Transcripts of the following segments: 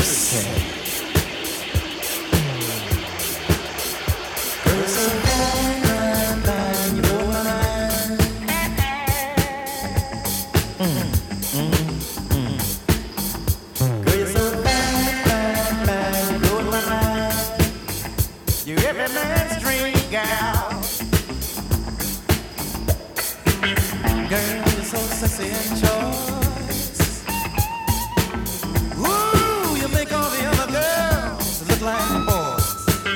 mercy. Girl, so bad, bad, you blow my mind. Girl, you're so bad, bad, bad, you blow my mind. You're every man's dream, gal. Girl, you're so sexy and choice. Ooh, you make all the other girls look like boys.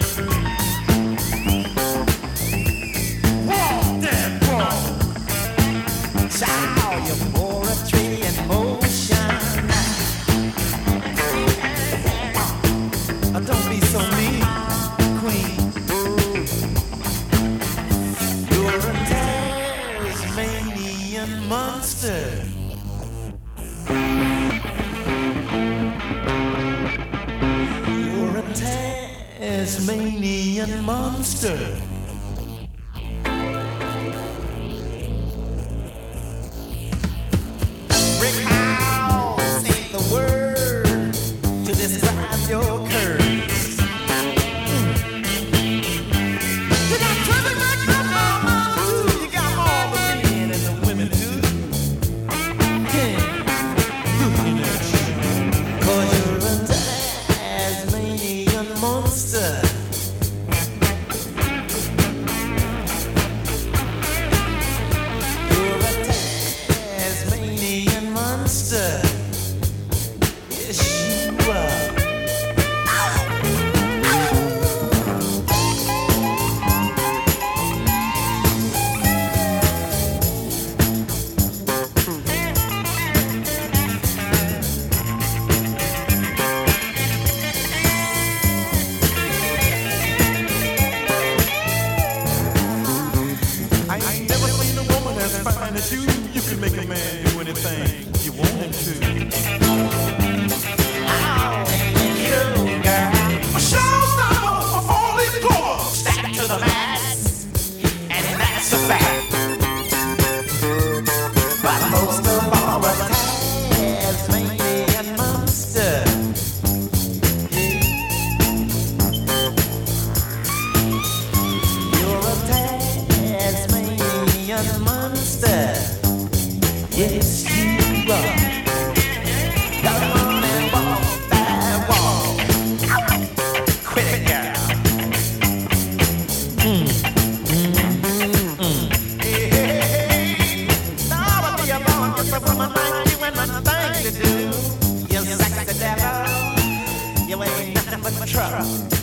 Walk that walk. Child, your poetry in motion. Don't be so mean, queen. You're a Tasmanian monster. You're a Tasmanian monster. Brick house ain't the word to describe your curves. You got trouble like your mama too. You got all the men and the women too. Yeah, looking at you. 'Cause you're a Tasmanian monster. You're a Tasmanian monster. Yes, you are. I ain't never seen a woman as fine as you. You can make a man do anything you want him to. Oh, you girl. A showstopper of all these chords. Stacked to the max, and that's a fact. But most of all, a Tasmanian monster. You're a Tasmanian monster. Yes, you are. Come on and walk that walk. Quit it, girl. Hey, now I'll be alone just a woman like you and nothing to do. You sexy devil, you ain't nothing but trouble.